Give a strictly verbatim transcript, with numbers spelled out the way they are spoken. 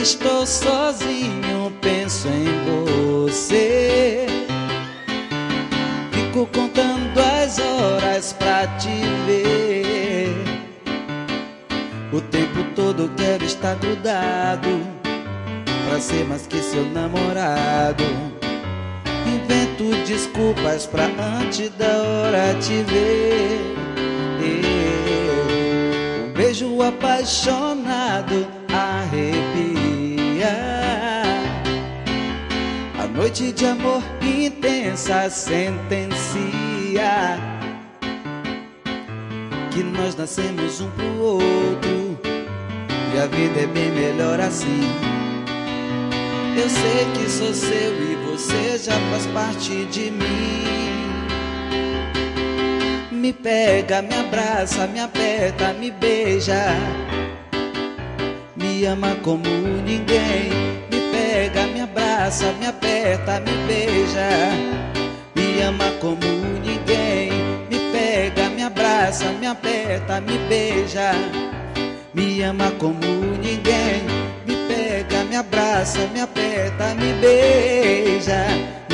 estou sozinho, penso em você. Fico contando as horas pra te ver. O tempo todo quero estar grudado, pra ser mais que seu namorado. Invento desculpas pra antes da hora te ver. Um beijo apaixonado arrepia. A noite de amor intensa sentencia que nós nascemos um pro outro e a vida é bem melhor assim. Eu sei que sou seu e você já faz parte de mim. Me pega, me abraça, me aperta, me beija. Me ama como ninguém. Me pega, me abraça, me aperta, me beija. Me ama como ninguém. Me pega, me abraça, me aperta, me beija. Me ama como ninguém. Me pega, me abraça, me aperta, me beija.